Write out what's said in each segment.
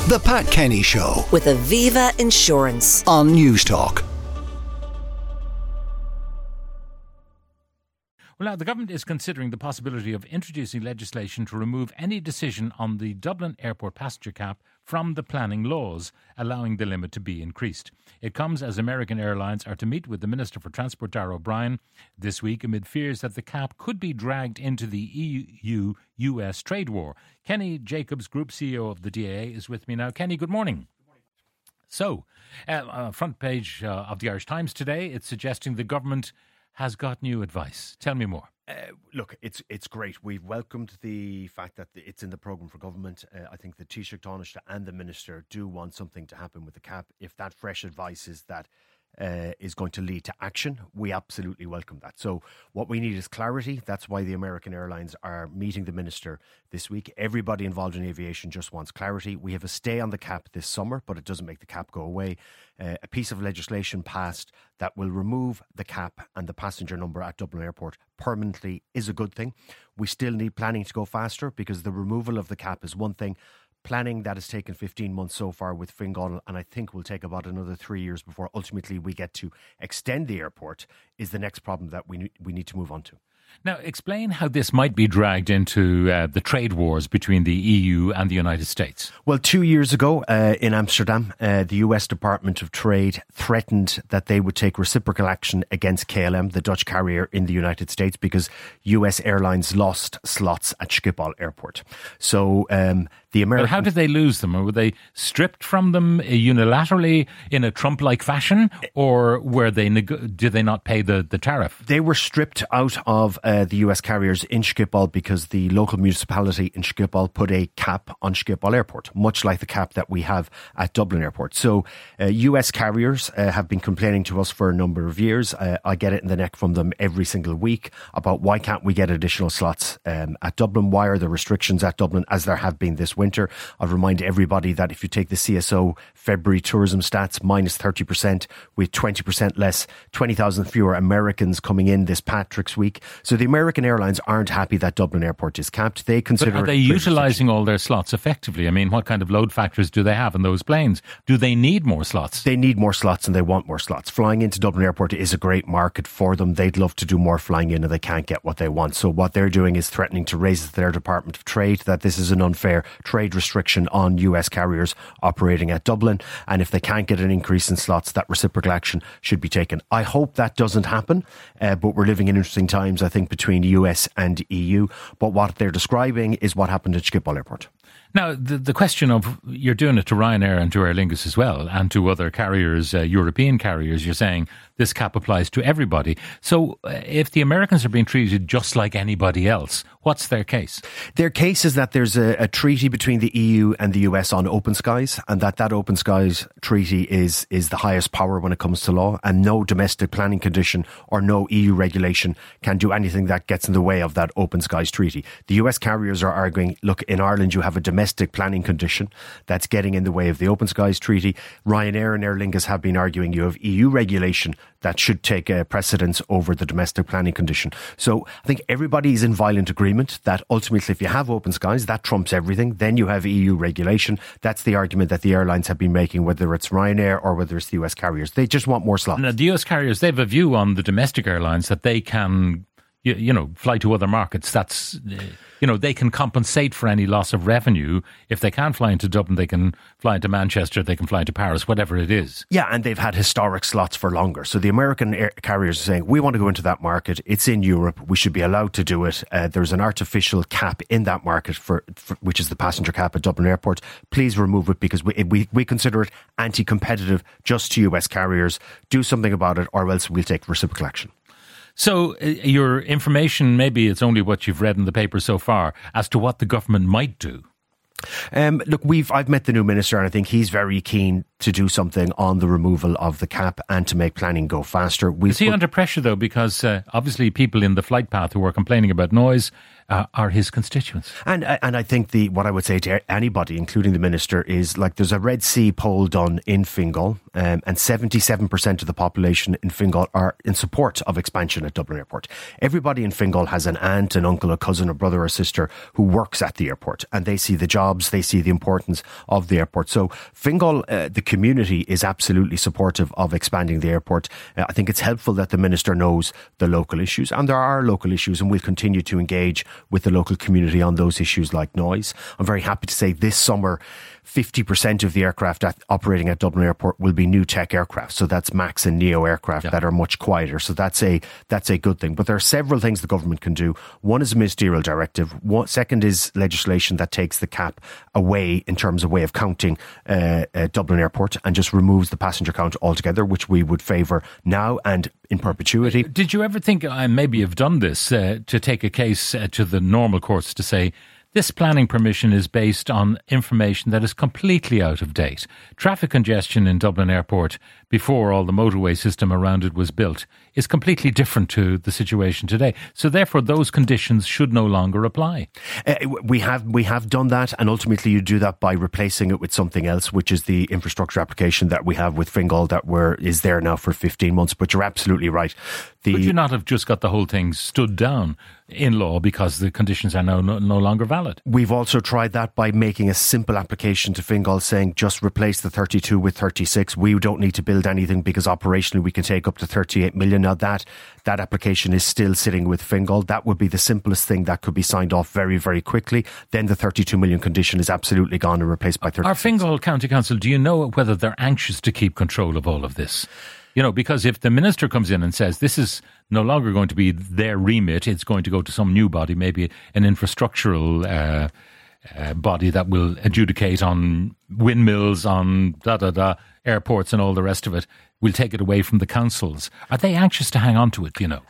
The Pat Kenny Show with Aviva Insurance on Newstalk. Well, now, the government is considering the possibility of introducing legislation to remove any decision on the Dublin Airport passenger cap from the planning laws, allowing the limit to be increased. It comes as American Airlines are to meet with the Minister for Transport, Darragh O'Brien, this week amid fears that the cap could be dragged into the EU-US trade war. Kenny Jacobs, Group CEO of the DAA, is with me now. Kenny, good morning. So, front page of the Irish Times today, it's suggesting the government has got new advice. Tell me more. Look, it's great. We've welcomed the fact that it's in the programme for government. I think the Taoiseach Taoiseach and the Minister do want something to happen with the cap. If that fresh advice is that is going to lead to action, we absolutely welcome that. So what we need is clarity. That's why the American Airlines are meeting the Minister this week. Everybody involved in aviation just wants clarity. We have a stay on the cap this summer, but it doesn't make the cap go away. A piece of legislation passed that will remove the cap and the passenger number at Dublin Airport permanently is a good thing. We still need planning to go faster because the removal of the cap is one thing. Planning that has taken 15 months so far with Fingal, and I think will take about another 3 years before ultimately we get to extend the airport, is the next problem that we need to move on to. Now, explain how this might be dragged into the trade wars between the EU and the United States. Well, 2 years ago in Amsterdam, the US Department of Trade threatened that they would take reciprocal action against KLM, the Dutch carrier in the United States, because US airlines lost slots at Schiphol Airport. So the American... But how did they lose them? Or were they stripped from them unilaterally in a Trump-like fashion? Or were they did they not pay the tariff? They were stripped out of the US carriers in Schiphol because the local municipality in Schiphol put a cap on Schiphol Airport, much like the cap that we have at Dublin Airport. So US carriers have been complaining to us for a number of years. I get it in the neck from them every single week about why can't we get additional slots at Dublin? Why are there restrictions at Dublin, as there have been this winter? I'll remind everybody that if you take the CSO February tourism stats, minus 30%, with 20% less, 20,000 fewer Americans coming in this Patrick's week. So the American Airlines aren't happy that Dublin Airport is capped. They consider... But are they utilising all their slots effectively? I mean, what kind of load factors do they have in those planes? Do they need more slots? They need more slots and they want more slots. Flying into Dublin Airport is a great market for them. They'd love to do more flying in and they can't get what they want. So what they're doing is threatening to raise their Department of Trade that this is an unfair trade restriction on US carriers operating at Dublin. And if they can't get an increase in slots, that reciprocal action should be taken. I hope that doesn't happen, but we're living in interesting times, I think, between US and EU. But what they're describing is what happened at Schiphol Airport. Now, the question of, you're doing it to Ryanair and to Aer Lingus as well, and to other carriers, European carriers, you're saying this cap applies to everybody. So if the Americans are being treated just like anybody else, what's their case? Their case is that there's a treaty between the EU and the US on open skies, and that open skies treaty is the highest power when it comes to law, and no domestic planning condition or no EU regulation can do anything that gets in the way of that open skies treaty. The US carriers are arguing, look, in Ireland you have a domestic planning condition that's getting in the way of the Open Skies Treaty. Ryanair and Aer Lingus have been arguing you have EU regulation that should take precedence over the domestic planning condition. So I think everybody is in violent agreement that ultimately if you have open skies, that trumps everything. Then you have EU regulation. That's the argument that the airlines have been making, whether it's Ryanair or whether it's the US carriers. They just want more slots. Now, the US carriers, they have a view on the domestic airlines that they can... You know, fly to other markets. That's, they can compensate for any loss of revenue. If they can't fly into Dublin, they can fly into Manchester, they can fly into Paris, whatever it is. Yeah, and they've had historic slots for longer. So the American carriers are saying, we want to go into that market. It's in Europe. We should be allowed to do it. There's an artificial cap in that market, for which is the passenger cap at Dublin Airport. Please remove it because we consider it anti-competitive just to US carriers. Do something about it or else we'll take reciprocal action. So your information, maybe it's only what you've read in the paper so far, as to what the government might do. Look, I've met the new minister and I think he's very keen to do something on the removal of the cap and to make planning go faster. Is he under pressure though? Because obviously people in the flight path who are complaining about noise, are his constituents. And I think what I would say to anybody, including the Minister, is like there's a Red C poll done in Fingal, and 77% of the population in Fingal are in support of expansion at Dublin Airport. Everybody in Fingal has an aunt, an uncle, a cousin, a brother or sister who works at the airport, and they see the jobs, they see the importance of the airport. So Fingal, the community, is absolutely supportive of expanding the airport. I think it's helpful that the Minister knows the local issues, and there are local issues, and we'll continue to engage with the local community on those issues like noise. I'm very happy to say this summer 50% of the aircraft operating at Dublin Airport will be new tech aircraft. So that's MAX and NEO aircraft that are much quieter. So that's a good thing. But there are several things the government can do. One is a ministerial directive. Second is legislation that takes the cap away in terms of way of counting Dublin Airport and just removes the passenger count altogether, which we would favour now and in perpetuity. Did you ever think, maybe you've done this, to take a case to the normal courts to say, this planning permission is based on information that is completely out of date. Traffic congestion in Dublin Airport before all the motorway system around it was built is completely different to the situation today. So therefore those conditions should no longer apply. We have done that, and ultimately you do that by replacing it with something else, which is the infrastructure application that we have with Fingal that is there now for 15 months. But you're absolutely right. Could you not have just got the whole thing stood down in law because the conditions are now no longer valid? We've also tried that by making a simple application to Fingal saying just replace the 32 with 36. We don't need to build anything because operationally we can take up to 38 million. Now that application is still sitting with Fingal. That would be the simplest thing that could be signed off very, very quickly. Then the 32 million condition is absolutely gone and replaced by 36. Our Fingal County Council, do you know whether they're anxious to keep control of all of this? You know, because if the minister comes in and says this is no longer going to be their remit, it's going to go to some new body, maybe an infrastructural body that will adjudicate on windmills, on airports and all the rest of it, we'll take it away from the councils. Are they anxious to hang on to it, you know?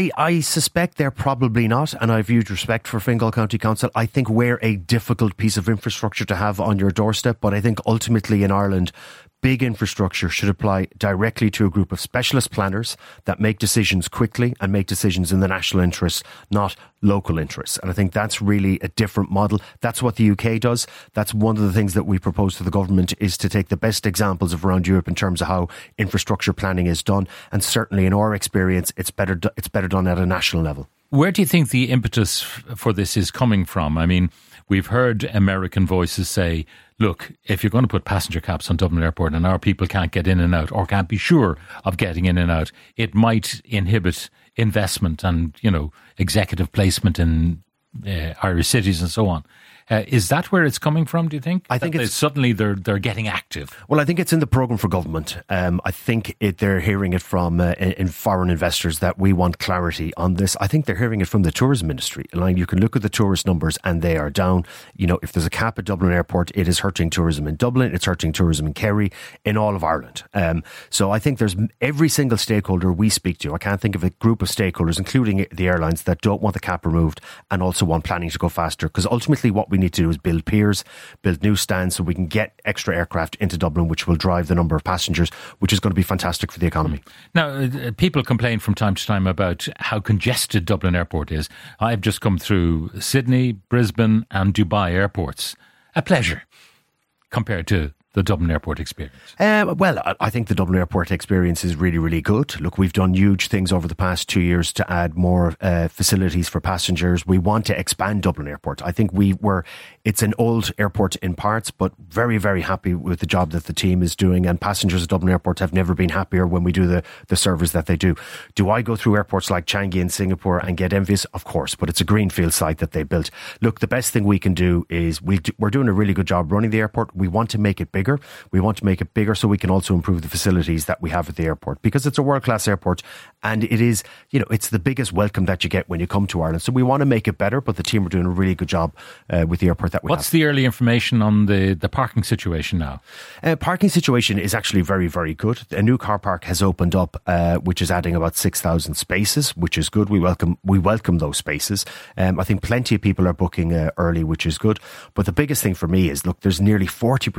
I suspect they're probably not, and I have huge respect for Fingal County Council. I think we're a difficult piece of infrastructure to have on your doorstep, but I think ultimately in Ireland, big infrastructure should apply directly to a group of specialist planners that make decisions quickly and make decisions in the national interest, not local interests. And I think that's really a different model. That's what the UK does. That's one of the things that we propose to the government, is to take the best examples of around Europe in terms of how infrastructure planning is done. And certainly in our experience, it's better done at a national level. Where do you think the impetus for this is coming from? I mean, we've heard American voices say, look, if you're going to put passenger caps on Dublin Airport and our people can't get in and out or can't be sure of getting in and out, it might inhibit investment and, you know, executive placement in Irish cities and so on. Is that where it's coming from, do you think? I think suddenly they're getting active. Well, I think it's in the programme for government. I think they're hearing it from in foreign investors that we want clarity on this. I think they're hearing it from the tourism industry. Like, you can look at the tourist numbers and they are down. You know, if there's a cap at Dublin Airport, it is hurting tourism in Dublin, it's hurting tourism in Kerry, in all of Ireland. So I think there's every single stakeholder we speak to. I can't think of a group of stakeholders, including the airlines, that don't want the cap removed and also want planning to go faster. Because ultimately what we need to do is build piers, build new stands so we can get extra aircraft into Dublin, which will drive the number of passengers, which is going to be fantastic for the economy. Now, people complain from time to time about how congested Dublin Airport is. I've just come through Sydney, Brisbane and Dubai airports. A pleasure compared to the Dublin Airport experience? Well, I think the Dublin Airport experience is really, really good. Look, we've done huge things over the past 2 years to add more facilities for passengers. We want to expand Dublin Airport. I think it's an old airport in parts, but very, very happy with the job that the team is doing, and passengers at Dublin Airport have never been happier when we do the service that they do. Do I go through airports like Changi in Singapore and get envious? Of course, but it's a greenfield site that they built. Look, the best thing we can do is we're doing a really good job running the airport. We want to make it bigger. We want to make it bigger so we can also improve the facilities that we have at the airport, because it's a world-class airport and it is, it's the biggest welcome that you get when you come to Ireland. So we want to make it better, but the team are doing a really good job with the airport that we have. What's the early information on the parking situation now? Parking situation is actually very, very good. A new car park has opened up, which is adding about 6,000 spaces, which is good. We welcome those spaces. I think plenty of people are booking early, which is good. But the biggest thing for me is, look, there's nearly 40% of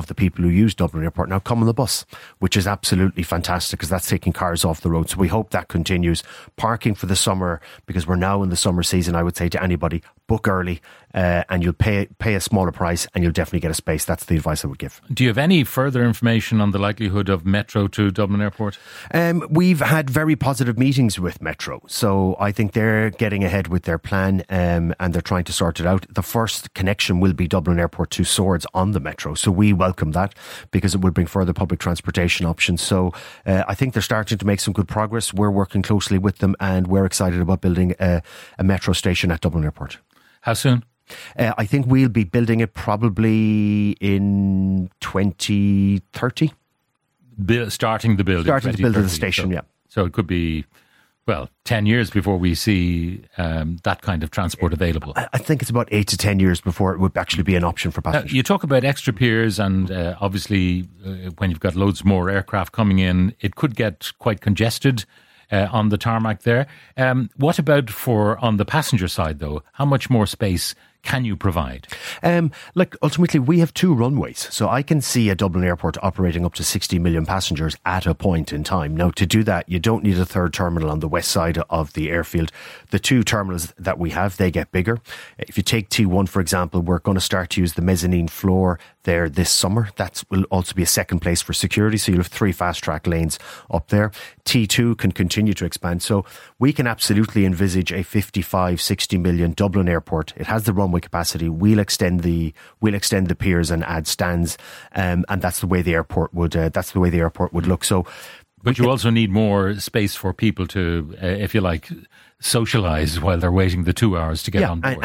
of the people who use Dublin Airport now come on the bus, which is absolutely fantastic because that's taking cars off the road. So we hope that continues. Parking for the summer, because we're now in the summer season, I would say to anybody, book early and you'll pay a smaller price and you'll definitely get a space. That's the advice I would give. Do you have any further information on the likelihood of Metro to Dublin Airport? We've had very positive meetings with Metro, so I think they're getting ahead with their plan and they're trying to sort it out. The first connection will be Dublin Airport to Swords on the Metro, so we welcome that because it would bring further public transportation options. So I think they're starting to make some good progress. We're working closely with them and we're excited about building a Metro station at Dublin Airport. How soon? I think we'll be building it probably in 2030. Starting the building. Starting to build the station, yeah. So it could be, 10 years before we see that kind of transport available. I think it's about 8 to 10 years before it would actually be an option for passengers. You talk about extra piers and obviously when you've got loads more aircraft coming in, it could get quite congested on the tarmac there. What about on the passenger side though? How much more space can you provide? Ultimately, we have 2 runways. So I can see a Dublin Airport operating up to 60 million passengers at a point in time. Now, to do that, you don't need a third terminal on the west side of the airfield. The 2 terminals that we have, they get bigger. If you take T1, for example, we're going to start to use the mezzanine floor there this summer. That will also be a second place for security. So you'll have 3 fast track lanes up there. T2 can continue to expand. So we can absolutely envisage a 55, 60 million Dublin Airport. It has the runway capacity. We'll extend the piers and add stands, and that's the way the airport would look. So, but you also need more space for people to, if you like, socialise while they're waiting the 2 hours to get on board.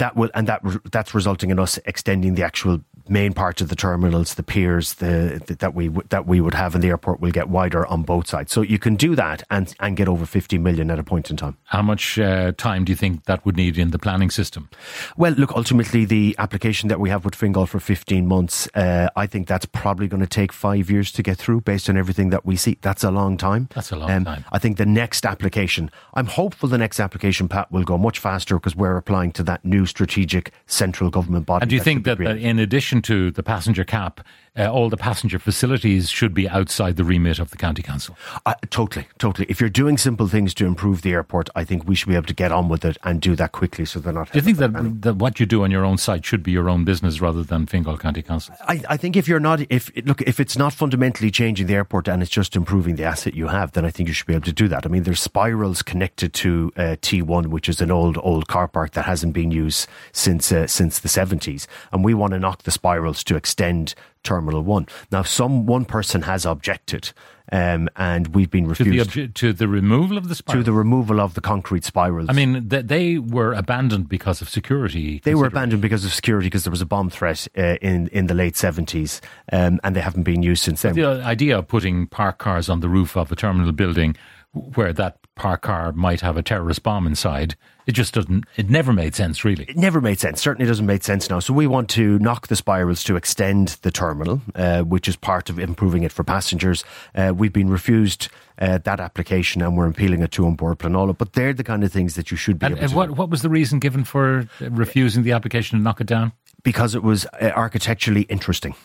That's resulting in us extending the actual main part of the terminals, the piers that we would have, and the airport will get wider on both sides. So you can do that and get over 50 million at a point in time. How much time do you think that would need in the planning system? Well, look, ultimately the application that we have with Fingal for 15 months, I think that's probably going to take 5 years to get through based on everything that we see. That's a long time. That's a long time. I think the next application, I'm hopeful the next application, Pat, will go much faster because we're applying to that new strategic central government body. And do you think that in addition to the passenger cap, all the passenger facilities should be outside the remit of the county council? Totally. If you're doing simple things to improve the airport, I think we should be able to get on with it and do that quickly so they're not... Do you think that what you do on your own site should be your own business rather than Fingal County Council? I think if it's not fundamentally changing the airport and it's just improving the asset you have, then I think you should be able to do that. I mean, there's spirals connected to T1, which is an old car park that hasn't been used since the 70s, and we want to knock the spirals to extend Terminal 1. Now, one person has objected, and we've been refused. To the removal of the spirals? To the removal of the concrete spirals. I mean, they were abandoned because of security. They were abandoned because of security, because there was a bomb threat in the late 70s, and they haven't been used since then. The idea of putting parked cars on the roof of a terminal building where that parked car might have a terrorist bomb inside, it never made sense, really. It never made sense. Certainly doesn't make sense now. So we want to knock the spirals to extend the terminal, which is part of improving it for passengers. We've been refused that application and we're appealing it to An Bord Pleanála. But they're the kind of things that you should be able to do. What was the reason given for refusing the application to knock it down? Because it was architecturally interesting.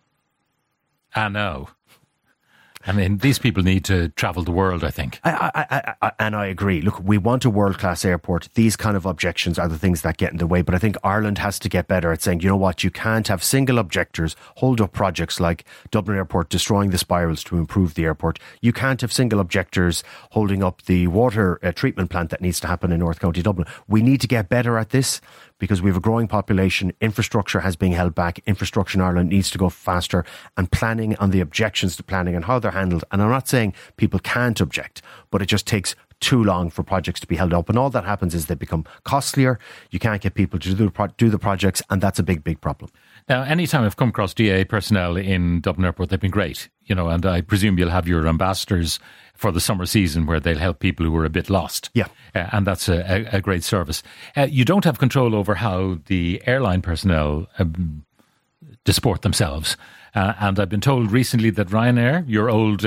I know. I mean, these people need to travel the world, I think. And I agree. Look, we want a world-class airport. These kind of objections are the things that get in the way. But I think Ireland has to get better at saying, you know what, you can't have single objectors hold up projects like Dublin Airport destroying the spirals to improve the airport. You can't have single objectors holding up the water treatment plant that needs to happen in North County Dublin. We need to get better at this, because we have a growing population. Infrastructure has been held back. Infrastructure in Ireland needs to go faster, and planning on the objections to planning and how they're handled. And I'm not saying people can't object, but it just takes too long for projects to be held up. And all that happens is they become costlier. You can't get people to do the projects, and that's a big, big problem. Now, anytime I've come across DA personnel in Dublin Airport, they've been great, and I presume you'll have your ambassadors for the summer season where they'll help people who are a bit lost. Yeah. And that's a great service. You don't have control over how the airline personnel disport themselves. And I've been told recently that Ryanair, your old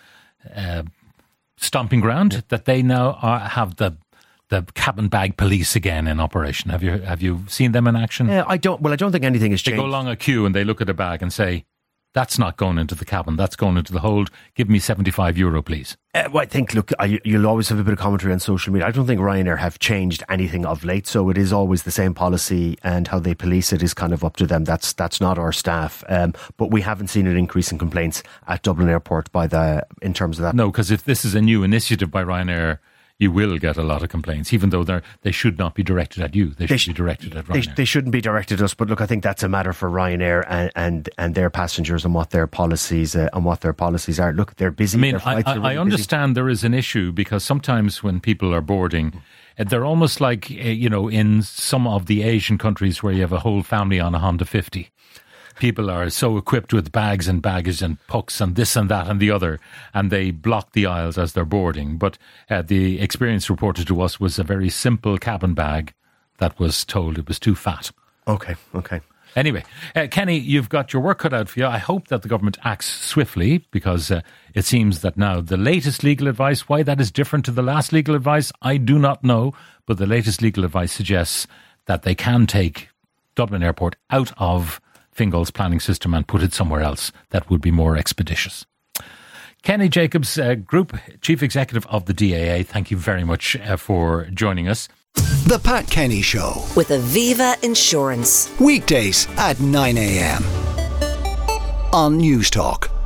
stomping ground, that they now have the cabin bag police again in operation. Have you seen them in action? I don't think anything has changed. They go along a queue and they look at a bag and say, That's not going into the cabin. That's going into the hold. Give me €75, please. Well, I think, look, you'll always have a bit of commentary on social media. I don't think Ryanair have changed anything of late, so it is always the same policy, and how they police it is kind of up to them. That's not our staff. But we haven't seen an increase in complaints at Dublin Airport in terms of that. No, because if this is a new initiative by Ryanair, you will get a lot of complaints, even though they should not be directed at you. They should be directed at Ryanair. They shouldn't be directed at us, but look, I think that's a matter for Ryanair and their passengers and what their policies are. Look, they're busy. I mean, I understand there is an issue, because sometimes when people are boarding, they're almost like, in some of the Asian countries where you have a whole family on a Honda 50. People are so equipped with bags and baggage and pucks and this and that and the other, and they block the aisles as they're boarding. But the experience reported to us was a very simple cabin bag that was told it was too fat. Okay. Anyway, Kenny, you've got your work cut out for you. I hope that the government acts swiftly, because it seems that now the latest legal advice, why that is different to the last legal advice, I do not know. But the latest legal advice suggests that they can take Dublin Airport out of Fingal's planning system and put it somewhere else that would be more expeditious. Kenny Jacobs, Group Chief Executive of the DAA, thank you very much for joining us. The Pat Kenny Show. With Aviva Insurance. Weekdays at 9 a.m. on News Talk.